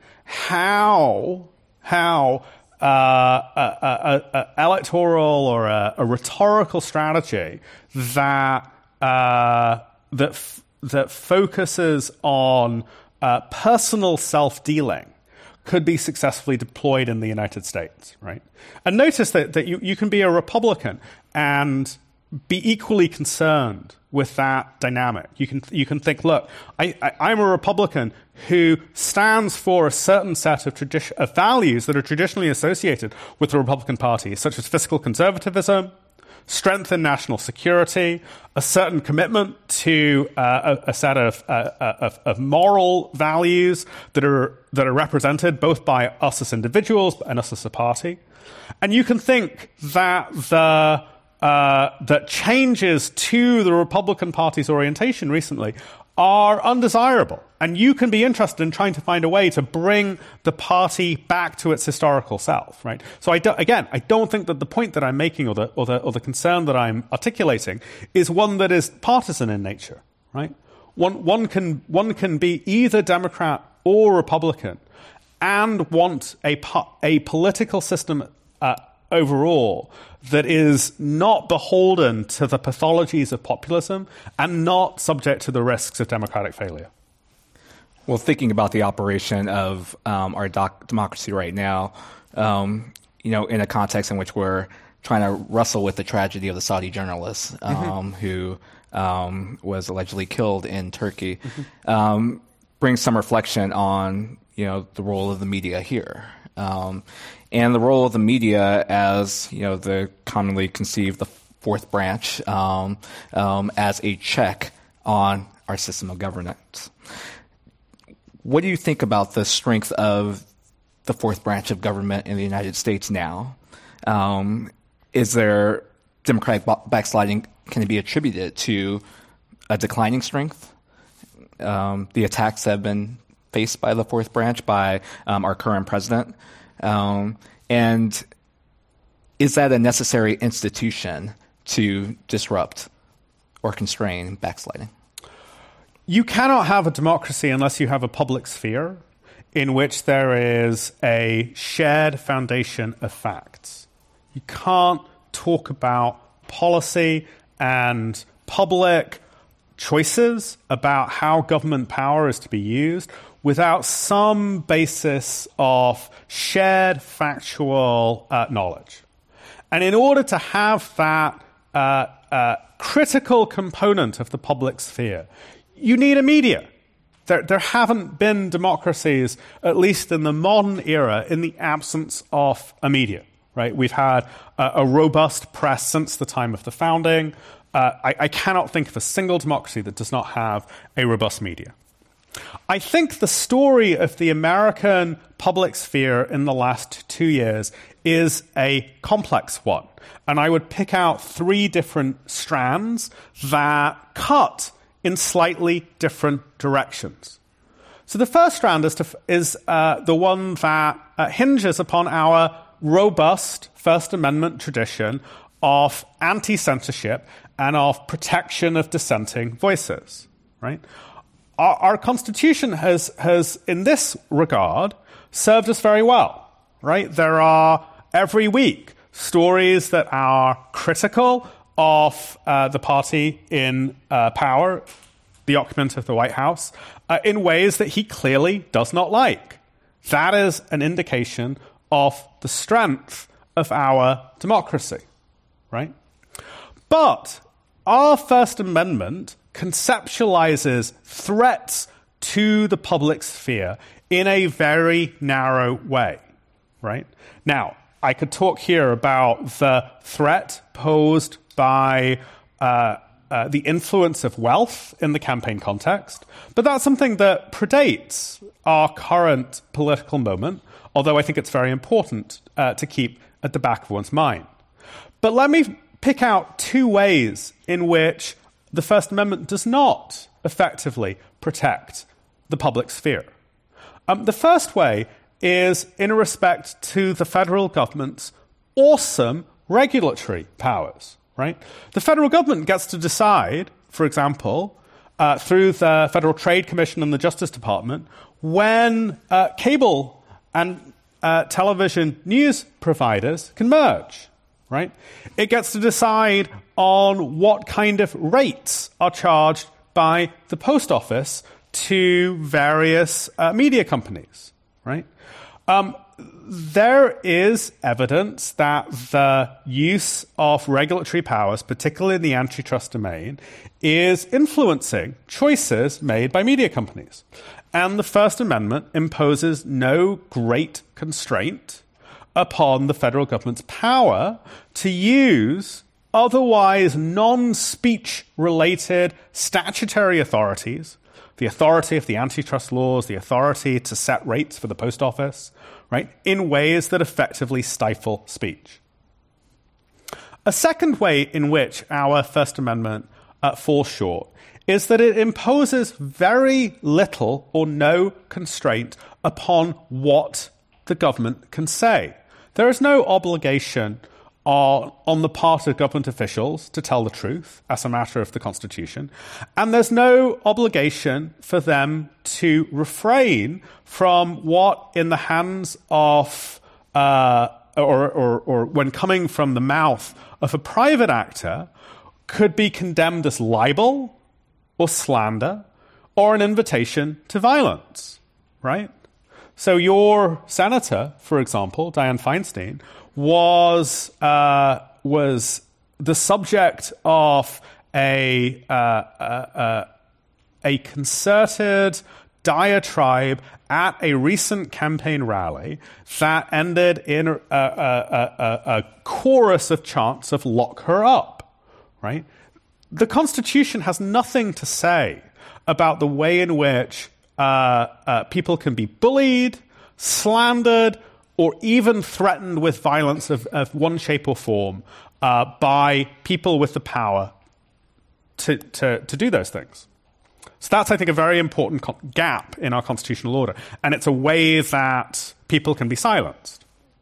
how how uh, a, a, a electoral or a, a rhetorical strategy that uh, that f- that focuses on uh, personal self-dealing could be successfully deployed in the United States, right? And notice that, that you, you can be a Republican and be equally concerned with that dynamic. You can you can think, look, I, I, I'm a Republican who stands for a certain set of, tradi- of values that are traditionally associated with the Republican Party, such as fiscal conservatism, strength in national security, a certain commitment to uh, a, a set of, uh, of, of moral values that are that are represented both by us as individuals and us as a party. And you can think that the uh, that changes to the Republican Party's orientation recently are undesirable. And you can be interested in trying to find a way to bring the party back to its historical self, right? So I do, again, I don't think that the point that I'm making or the, or the or the concern that I'm articulating is one that is partisan in nature, right? One one can one can be either Democrat or Republican and want a a political system uh, overall that is not beholden to the pathologies of populism and not subject to the risks of democratic failure. Well, thinking about the operation of um, our doc- democracy right now, um, you know, in a context in which we're trying to wrestle with the tragedy of the Saudi journalist um, mm-hmm. who um, was allegedly killed in Turkey, mm-hmm. um, brings some reflection on, you know, the role of the media here. Um, and the role of the media as, you know, the commonly conceived the fourth branch um, um, as a check on our system of governance. What do you think about the strength of the fourth branch of government in the United States now? Um, is there Democratic backsliding? Can it be attributed to a declining strength? Um, the attacks have been faced by the fourth branch, by um, our current president. Um, and is that a necessary institution to disrupt or constrain backsliding? You cannot have a democracy unless you have a public sphere in which there is a shared foundation of facts. You can't talk about policy and public choices about how government power is to be used without some basis of shared factual uh, knowledge. And in order to have that uh, uh, critical component of the public sphere, you need a media. There, there haven't been democracies, at least in the modern era, in the absence of a media. Right? We've had uh, a robust press since the time of the founding. Uh, I, I cannot think of a single democracy that does not have a robust media. I think the story of the American public sphere in the last two years is a complex one. And I would pick out three different strands that cut in slightly different directions. So the first strand is, to, is uh, the one that uh, hinges upon our robust First Amendment tradition of anti-censorship and of protection of dissenting voices. Right? Our, our Constitution has, has, in this regard, served us very well. Right? There are, every week, stories that are critical of uh, the party in uh, power, the occupant of the White House, uh, in ways that he clearly does not like. That is an indication of the strength of our democracy, right? But our First Amendment conceptualizes threats to the public sphere in a very narrow way, right? Now, I could talk here about the threat posed by uh, uh, the influence of wealth in the campaign context, but that's something that predates our current political moment, although I think it's very important uh, to keep at the back of one's mind. But let me pick out two ways in which the First Amendment does not effectively protect the public sphere. Um, the first way is in respect to the federal government's awesome regulatory powers, right? The federal government gets to decide, for example, uh, through the Federal Trade Commission and the Justice Department, when uh, cable and uh, television news providers can merge, right? It gets to decide on what kind of rates are charged by the post office to various uh, media companies, right? Um, there is evidence that the use of regulatory powers, particularly in the antitrust domain, is influencing choices made by media companies. And the First Amendment imposes no great constraint upon the federal government's power to use otherwise non-speech related statutory authorities, the authority of the antitrust laws, the authority to set rates for the post office, right, in ways that effectively stifle speech. A second way in which our First Amendment uh, falls short is that it imposes very little or no constraint upon what the government can say. There is no obligation on, on the part of government officials to tell the truth as a matter of the Constitution, and there's no obligation for them to refrain from what, in the hands of, uh, or, or, or when coming from the mouth of a private actor, could be condemned as libel or slander or an invitation to violence, right? So your senator, for example, Dianne Feinstein, was uh, was the subject of a uh, uh, a concerted diatribe at a recent campaign rally that ended in a, a, a, a chorus of chants of "lock her up." Right? The Constitution has nothing to say about the way in which uh, uh, people can be bullied, slandered, or even threatened with violence of, of one shape or form uh, by people with the power to, to, to do those things. So that's, I think, a very important co- gap in our constitutional order, and it's a way that people can be silenced.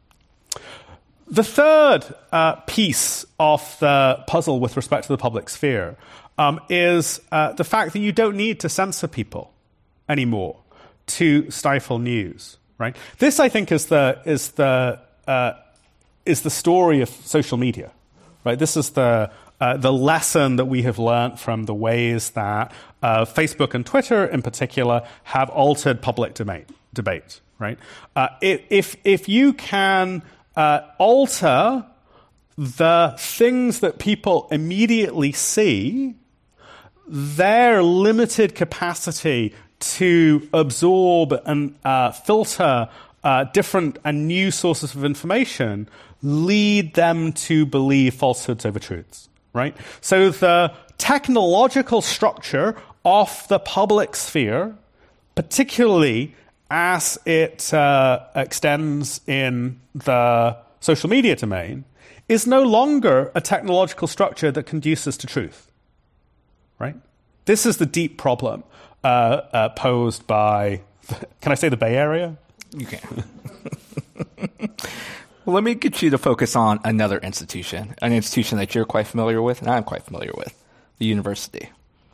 The third uh, piece of the puzzle with respect to the public sphere um, is uh, the fact that you don't need to censor people anymore to stifle news. Right? This, I think, is the is the uh, is the story of social media. Right? This is the uh, the lesson that we have learned from the ways that uh, Facebook and Twitter, in particular, have altered public debate. Debate. Right? Uh, if if you can uh, alter the things that people immediately see, their limited capacity to absorb and uh, filter uh, different and new sources of information lead them to believe falsehoods over truths, right? So the technological structure of the public sphere, particularly as it uh, extends in the social media domain, is no longer a technological structure that conduces to truth, right? This is the deep problem uh, uh, posed by, can I say the Bay Area? You can. Well, let me get you to focus on another institution, an institution that you're quite familiar with and I'm quite familiar with, the university.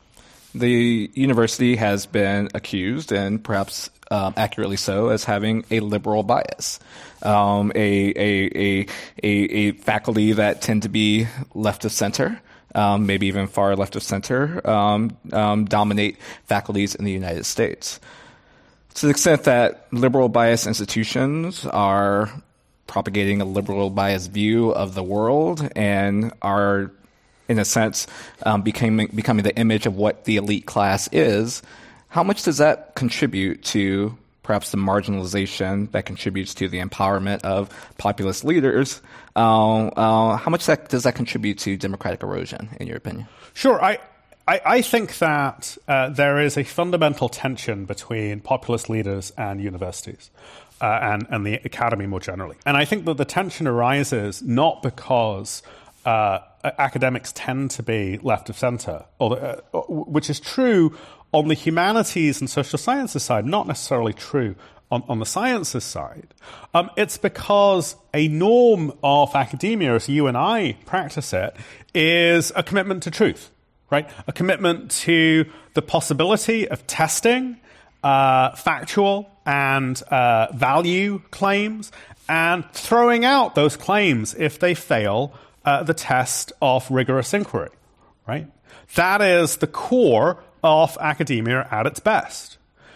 The university has been accused, and perhaps um, accurately so, as having a liberal bias, um, a, a, a, a, a faculty that tend to be left of center, um, maybe even far left of center, um, um, dominate faculties in the United States. To the extent that liberal bias institutions are propagating a liberal bias view of the world and are, in a sense, um, becoming becoming the image of what the elite class is, how much does that contribute to perhaps the marginalization that contributes to the empowerment of populist leaders? Uh, uh, how much that, does that contribute to democratic erosion, in your opinion? Sure. I, I, I think that uh, there is a fundamental tension between populist leaders and universities. Uh, and, and the academy more generally. And I think that the tension arises not because uh, academics tend to be left of center, or, uh, which is true on the humanities and social sciences side, not necessarily true on, on the sciences side. Um, it's because a norm of academia, as you and I practice it, is a commitment to truth, right? A commitment to the possibility of testing uh, factual and uh, value claims, and throwing out those claims if they fail uh, the test of rigorous inquiry, right? That is the core of academia at its best.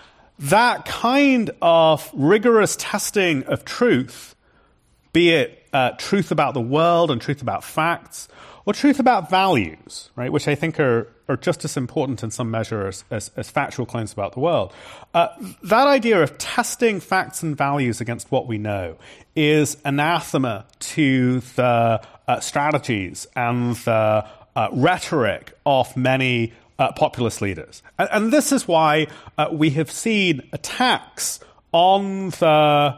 That kind of rigorous testing of truth, be it uh, truth about the world and truth about facts, or truth about values, right, which I think are, are just as important in some measure as, as, as factual claims about the world. Uh, that idea of testing facts and values against what we know is anathema to the uh, strategies and the uh, rhetoric of many uh, populist leaders. And, and this is why uh, we have seen attacks on the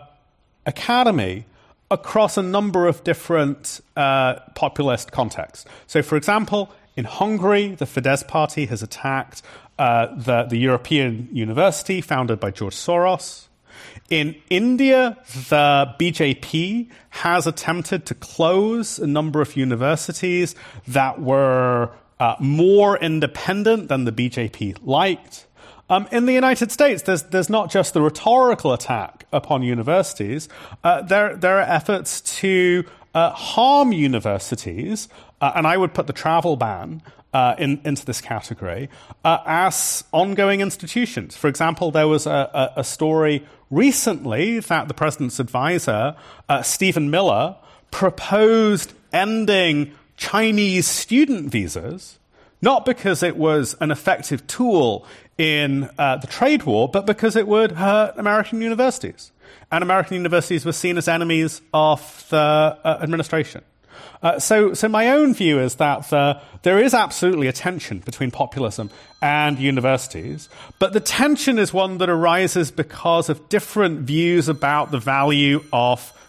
academy across a number of different uh, populist contexts. So, for example, in Hungary, the Fidesz party has attacked uh, the, the European University founded by George Soros. In India, the B J P has attempted to close a number of universities that were uh, more independent than the B J P liked. Um, in the United States, there's there's not just the rhetorical attack upon universities. Uh, there there are efforts to uh, harm universities, uh, and I would put the travel ban uh, in, into this category uh, as ongoing institutions. For example, there was a, a, a story recently that the president's advisor, uh, Stephen Miller, proposed ending Chinese student visas, not because it was an effective tool in uh, the trade war, but because it would hurt American universities. And American universities were seen as enemies of the uh, administration. Uh, so, so my own view is that the, there is absolutely a tension between populism and universities, but the tension is one that arises because of different views about the value of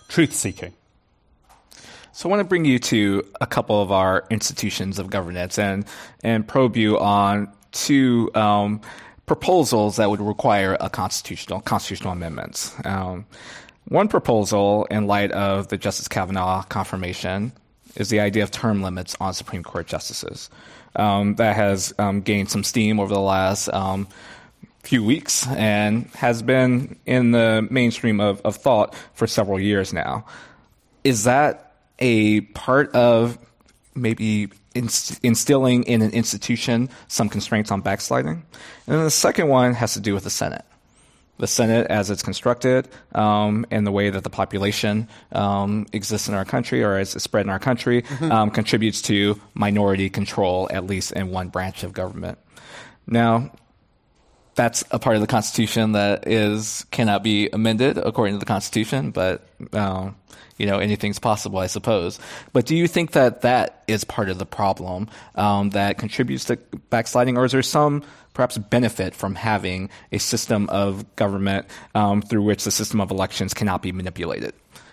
truth-seeking. So I want to bring you to a couple of our institutions of governance and, and probe you on two um, proposals that would require a constitutional constitutional amendments. Um, one proposal, in light of the Justice Kavanaugh confirmation, is the idea of term limits on Supreme Court justices. Um, that has um, gained some steam over the last um, few weeks and has been in the mainstream of, of thought for several years now. Is that a part of maybe inst- instilling in an institution some constraints on backsliding? And then the second one has to do with the Senate. The Senate, as it's constructed, um, and the way that the population um, exists in our country, or as it's spread in our country, mm-hmm. um, contributes to minority control, at least in one branch of government. Now, that's a part of the Constitution that is cannot be amended according to the Constitution, but um, you know, anything's possible, I suppose. But do you think that that is part of the problem um, that contributes to backsliding, or is there some perhaps benefit from having a system of government um, through which the system of elections cannot be manipulated?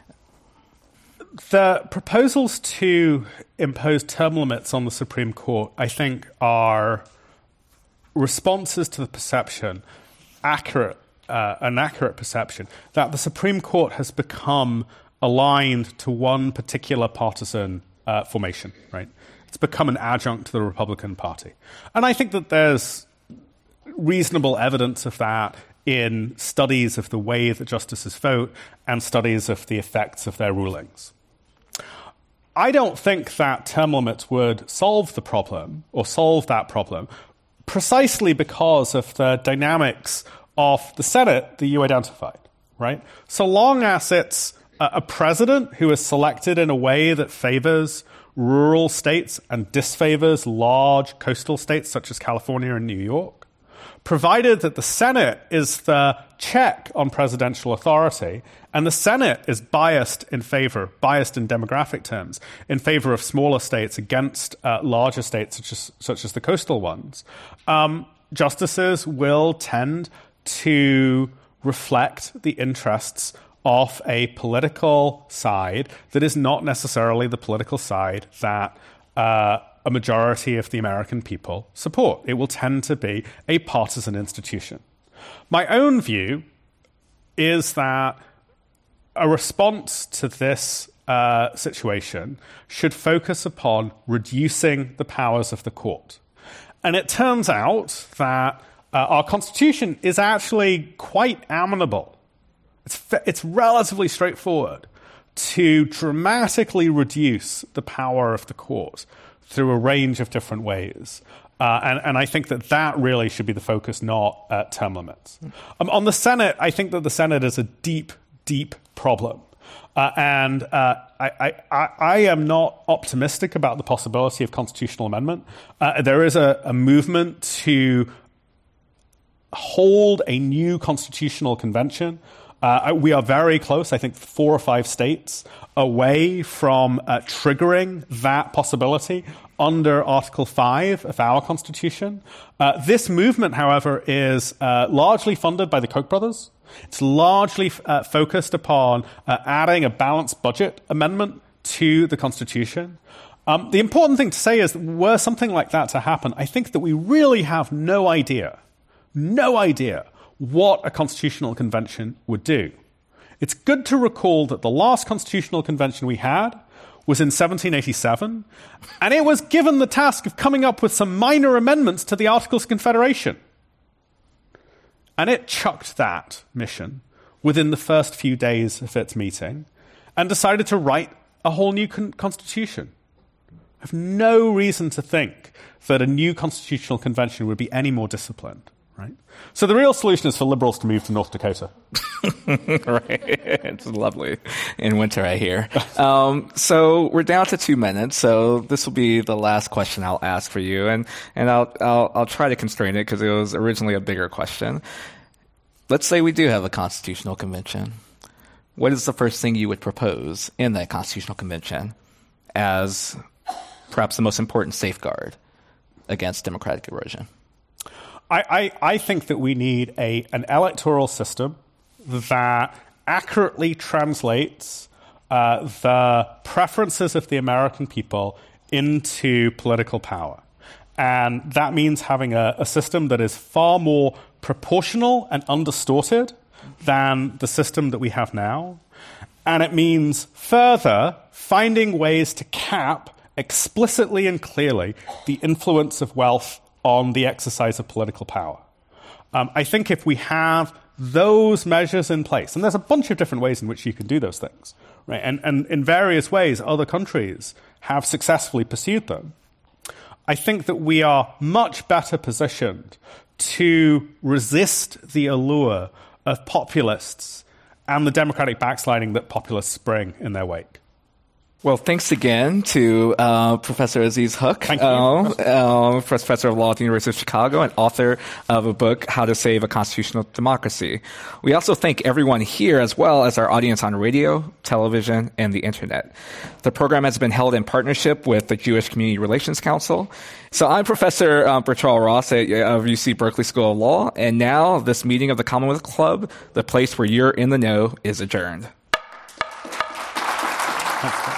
The proposals to impose term limits on the Supreme Court, I think, are responses to the perception, accurate, uh, an accurate perception, that the Supreme Court has become aligned to one particular partisan uh, formation, right? It's become an adjunct to the Republican Party. And I think that there's reasonable evidence of that in studies of the way that justices vote and studies of the effects of their rulings. I don't think that term limits would solve the problem or solve that problem precisely because of the dynamics of the Senate that you identified, right? So long as it's a president who is selected in a way that favors rural states and disfavors large coastal states such as California and New York, provided that the Senate is the check on presidential authority and the Senate is biased in favor, biased in demographic terms, in favor of smaller states against uh, larger states such as, such as the coastal ones, um, justices will tend to reflect the interests of a political side that is not necessarily the political side that uh, a majority of the American people support. It will tend to be a partisan institution. My own view is that a response to this uh, situation should focus upon reducing the powers of the court. And it turns out that uh, our Constitution is actually quite amenable. It's, it's relatively straightforward to dramatically reduce the power of the court through a range of different ways. Uh, and, and I think that that really should be the focus, not uh, term limits. Um, on the Senate, I think that the Senate is a deep, deep problem. Uh, and uh, I, I, I am not optimistic about the possibility of constitutional amendment. Uh, there is a, a movement to hold a new constitutional convention. Uh, we are very close, I think four or five states away from uh, triggering that possibility under Article five of our Constitution. Uh, this movement, however, is uh, largely funded by the Koch brothers. It's largely uh, focused upon uh, adding a balanced budget amendment to the Constitution. Um, the important thing to say is that were something like that to happen, I think that we really have no idea, no idea what a constitutional convention would do. It's good to recall that the last constitutional convention we had was in seventeen eighty-seven, and it was given the task of coming up with some minor amendments to the Articles of Confederation. And it chucked that mission within the first few days of its meeting and decided to write a whole new con- constitution. I have no reason to think that a new constitutional convention would be any more disciplined. Right. So the real solution is for liberals to move to North Dakota. Right. It's lovely in winter, I hear. Um, so we're down to two minutes. So this will be the last question I'll ask for you, and and I'll I'll, I'll try to constrain it because it was originally a bigger question. Let's say we do have a constitutional convention. What is the first thing you would propose in that constitutional convention as perhaps the most important safeguard against democratic erosion? I, I, I think that we need a an electoral system that accurately translates uh, the preferences of the American people into political power. And that means having a, a system that is far more proportional and undistorted than the system that we have now. And it means, further, finding ways to cap explicitly and clearly the influence of wealth on the exercise of political power. Um, I think if we have those measures in place, and there's a bunch of different ways in which you can do those things, right? And, and in various ways, other countries have successfully pursued them. I think that we are much better positioned to resist the allure of populists and the democratic backsliding that populists bring in their wake. Well, thanks again to uh, Professor Aziz Huq, Thank you. Uh, uh, Professor of Law at the University of Chicago and author of a book, How to Save a Constitutional Democracy. We also thank everyone here as well as our audience on radio, television, and the internet. The program has been held in partnership with the Jewish Community Relations Council. So I'm Professor uh, Bertrand Ross at of U C Berkeley School of Law, and now this meeting of the Commonwealth Club, the place where you're in the know, is adjourned. Thanks.